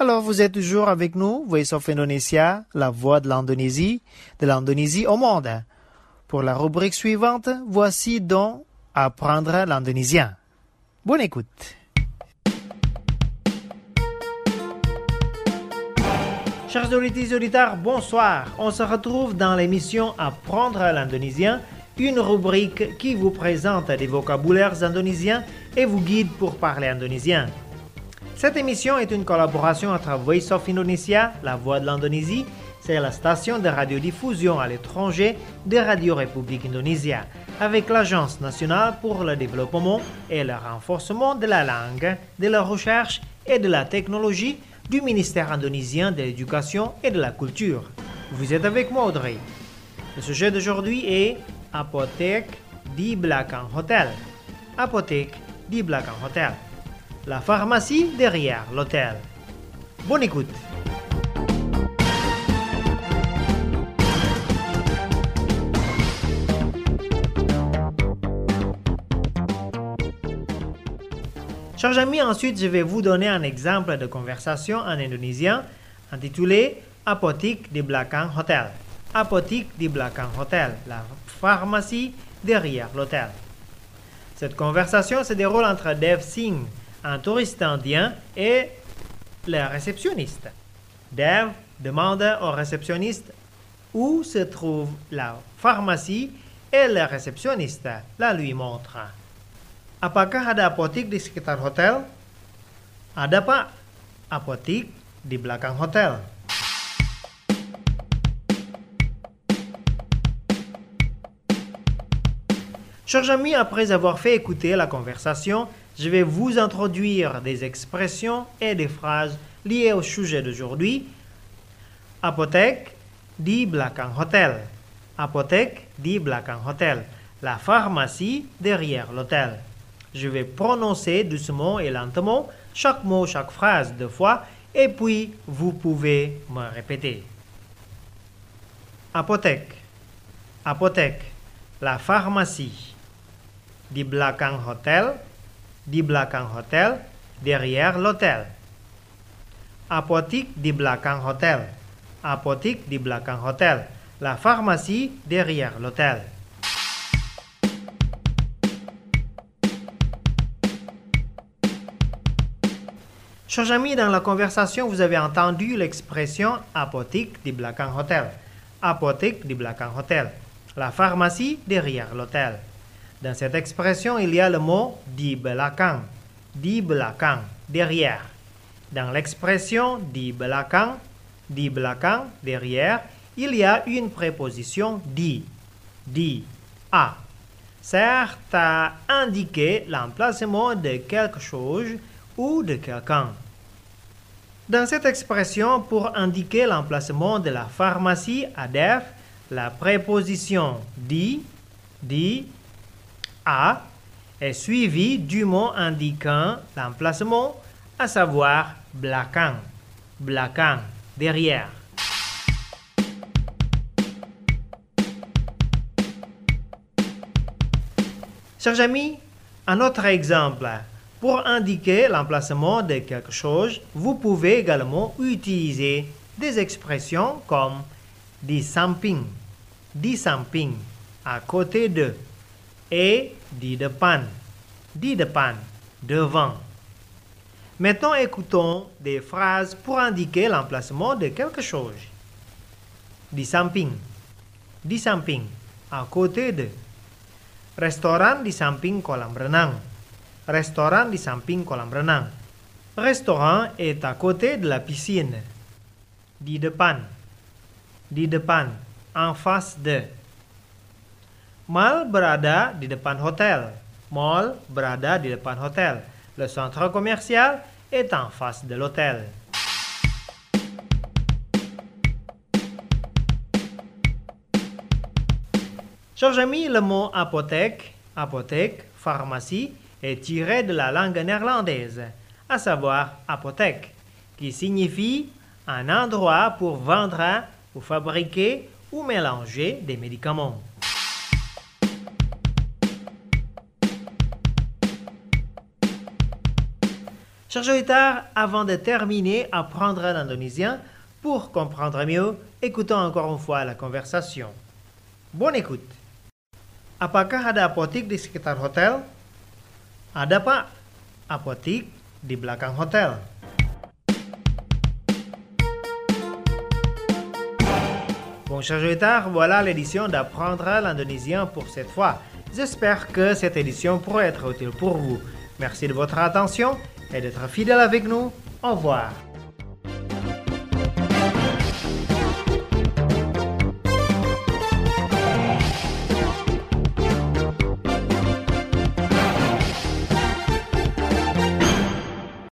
Alors, vous êtes toujours avec nous, Voice of Indonesia, la voix de l'Indonésie au monde. Pour la rubrique suivante, voici donc apprendre l'indonésien. Bonne écoute. Chers auditeurs, bonsoir. On se retrouve dans l'émission Apprendre l'indonésien, une rubrique qui vous présente des vocabulaires indonésiens et vous guide pour parler indonésien. Cette émission est une collaboration entre Voice of Indonesia, la voix de l'Indonésie, c'est la station de radiodiffusion à l'étranger de Radio République Indonésia, avec l'Agence nationale pour le développement et le renforcement de la langue, de la recherche et de la technologie du ministère indonésien de l'Éducation et de la Culture. Vous êtes avec moi, Audrey. Le sujet d'aujourd'hui est Apothèque di belakang hotel. Apothèque di belakang hotel. La pharmacie derrière l'hôtel. Bonne écoute. Chers amis, ensuite je vais vous donner un exemple de conversation en indonésien intitulé Apothèque di belakang hotel. Apothèque di belakang hotel, la pharmacie derrière l'hôtel. Cette conversation se déroule entre Dev Singh, un touriste indien, et le réceptionniste. Dev demande au réceptionniste où se trouve la pharmacie et le réceptionniste la lui montre. Apakah ada apotik di sekitar hotel? Ada, Pak. Apotik di belakang hotel. Chers amis, après avoir fait écouter la conversation, je vais vous introduire des expressions et des phrases liées au sujet d'aujourd'hui. Apothèque di belakang hotel. Apothèque di belakang hotel. La pharmacie derrière l'hôtel. Je vais prononcer doucement et lentement chaque mot, chaque phrase 2 fois, et puis vous pouvez me répéter. Apothèque. Apothèque. La pharmacie. Di belakang hotel. Di belakang hotel, derrière l'hôtel. Apothèque di belakang hotel. Apothèque di belakang hotel. La pharmacie derrière l'hôtel. Chers amis, dans la conversation, vous avez entendu l'expression apothèque di belakang hotel. Apothèque di belakang hotel. La pharmacie derrière l'hôtel. Dans cette expression, il y a le mot di belakang, derrière. Dans l'expression di belakang, derrière, il y a une préposition di, a, sert à indiquer l'emplacement de quelque chose ou de quelqu'un. Dans cette expression, pour indiquer l'emplacement de la pharmacie à Dev, la préposition di, a est suivi du mot indiquant l'emplacement, à savoir belakang, derrière. Chers amis, un autre exemple. Pour indiquer l'emplacement de quelque chose, vous pouvez également utiliser des expressions comme di samping, à côté de, et di depan, devant. Maintenant, écoutons des phrases pour indiquer l'emplacement de quelque chose. Di samping, à côté de. Restoran di samping kolam renang. Restoran di samping kolam renang. Restaurant est à côté de la piscine. Di depan, en face de. Mall berada di depan hotel. Mall berada di depan hotel. Le centre commercial est en face de l'hôtel. Chers amis, le mot apothèque, pharmacie, est tiré de la langue néerlandaise, à savoir apothèque, qui signifie un endroit pour vendre ou fabriquer ou mélanger des médicaments. Chers auditeurs, avant de terminer apprendre l'indonésien, pour comprendre mieux, écoutons encore une fois la conversation. Bonne écoute. Apakah ada apotik di sekitar hotel? Ada, Pak. Apotik di belakang hotel. Bon, chers auditeurs, voilà l'édition d'apprendre l'indonésien pour cette fois. J'espère que cette édition pourrait être utile pour vous. Merci de votre attention et d'être fidèle avec nous. Au revoir.